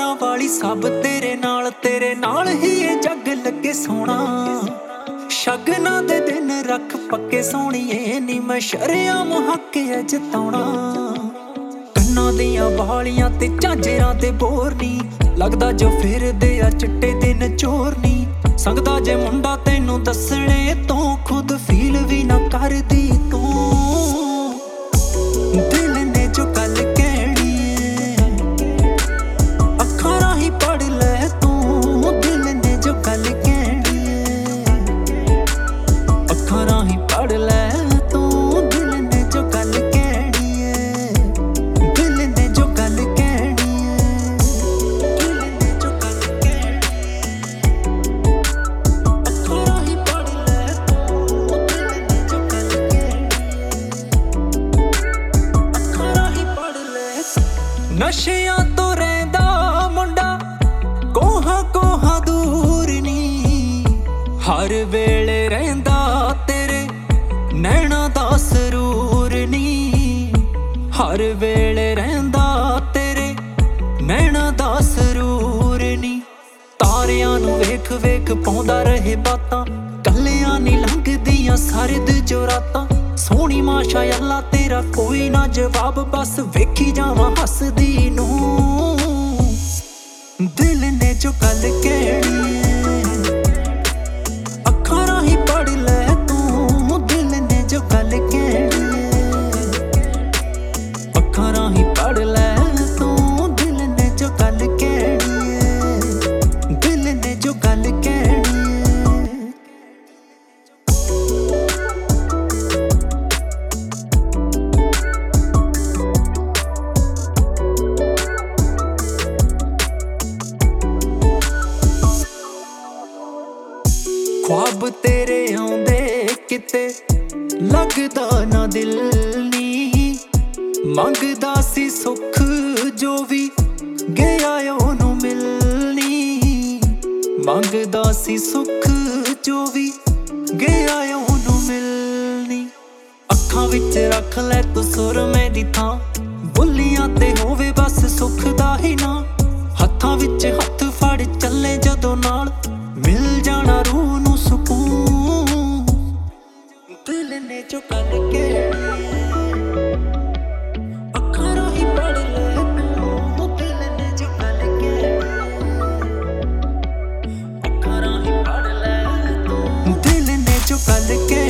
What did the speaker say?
यारां वाली सब तेरे नाल ही ये जग लगे सोना। शगना दे दिन रख पक्के सोहणीए नी मैं शरेआम हक है जताउणा। कन्नां दियां वालियां ते झांजरां ते बोर नी लगदा जो फिरदे आ चिट्टे दिन चोर नी। संगदा जे मुंडा तैनू दसणे तो खुद फील भी ना करदी तू। दिल ने जो गल कहनी है अखां राहीं पढ़ ले तू। दिल ने जो गल कहनी है अखां राहीं पढ़ ले तू। दिल ने जो गल कहनी है दिल ने जो गल कहनी है दिल ने जो गल कहनी है अखां राहीं पढ़ ले तू। दिल ने जो गल कहनी अखां राहीं पढ़ ले। नशियां तो रहिंदा मुंडा कोहा कोहा दूर नी हर वेले रहिंदा तेरे नैना दा सरूर नी। हर वेले रहिंदा तेरे नैना दा सरूर नी। तारियां नू वेख वेख पाउंदा रहे बातां कल्लियां नी लंघदियां सरद जो रातां। सोहणी माशा अल्लाह तेरा कोई ना जवाब बस वेखी जावां हसदी नू। दिल ने जो गल कहनी है अखां राहीं पढ़ ले तू। दिल ने जो गल कहनी है अखां राहीं पढ़ ले तू। दिल ने जो गल कहनी है दिल ने जो गल कहनी है। ख्वाब तेरे आउंदे किते लगदा ना दिल नी। मंगदा सी सुख जो भी गया ओनू मिलनी। मंगदा सी सुख जो भी गया ओनू मिलनी। अखां विच रख ले तू सुरमे दी थां बुल्लियां ते होवे बस सुख दा ही ना। हत्थां विच हत्थ फड़ चले जदों नाल मिल जाना रूह नू सुकून। दिल ने जो गल कहनी है अखां राहीं पढ़ ले तू। दिल ने जो गल कहनी है अखां राहीं पढ़ ले तू। दिल ने जो गल कहनी